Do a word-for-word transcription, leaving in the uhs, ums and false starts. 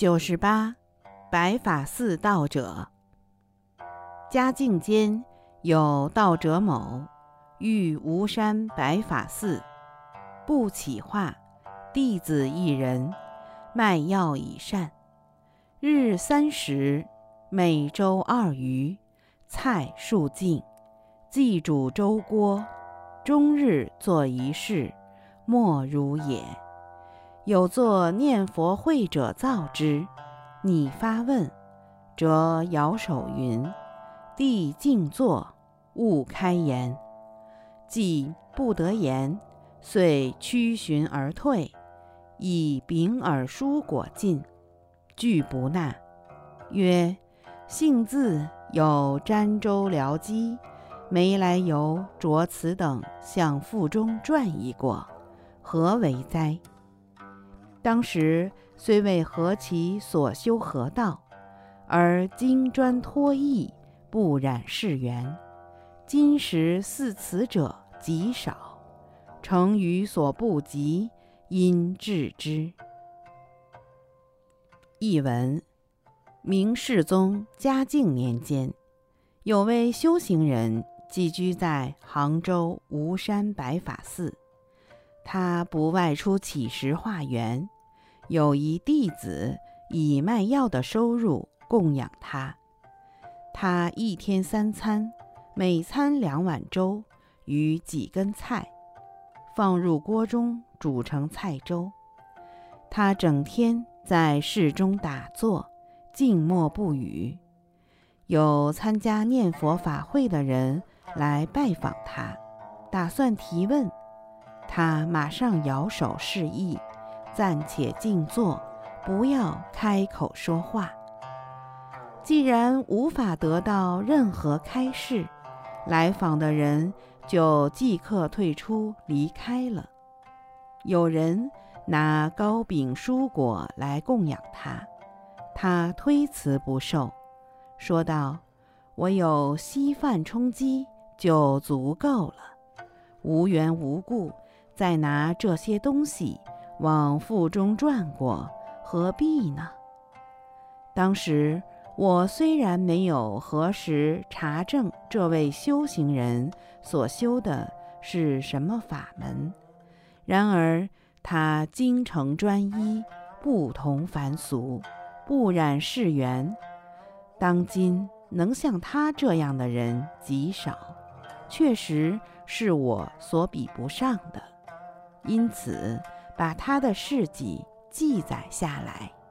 九十八，白法寺道者。嘉靖间有道者某，遇吴山白法寺，不起化，弟子一人，卖药已善，日三食，每周二鱼，菜数尽，祭煮粥锅，终日作一事，莫如也。有作念佛会者造之，拟发问，则摇手云：弟静坐，勿开言。既不得言，遂屈寻而退，以秉耳书果尽，俱不纳。曰：幸自有瞻州辽机，没来由着此等向腹中转移过，何为哉？当时虽未合其所修何道，而金砖脱义，不染世缘。今时似此者极少，诚于所不及，因治之。译文：明世宗嘉靖年间，有位修行人寄居在杭州吴山白法寺，他不外出乞食化缘，有一弟子以卖药的收入供养他。他一天三餐，每餐两碗粥与几根菜，放入锅中煮成菜粥。他整天在室中打坐，静默不语。有参加念佛法会的人来拜访他，打算提问，他马上摇手示意，暂且静坐，不要开口说话。既然无法得到任何开示，来访的人就即刻退出离开了。有人拿糕饼蔬果来供养他，他推辞不受，说道：我有稀饭充饥就足够了，无缘无故再拿这些东西往腹中转过，何必呢？当时我虽然没有核实查证这位修行人所修的是什么法门，然而他精诚专一，不同凡俗，不染世缘。当今能像他这样的人极少，确实是我所比不上的，因此把他的事迹记载下来。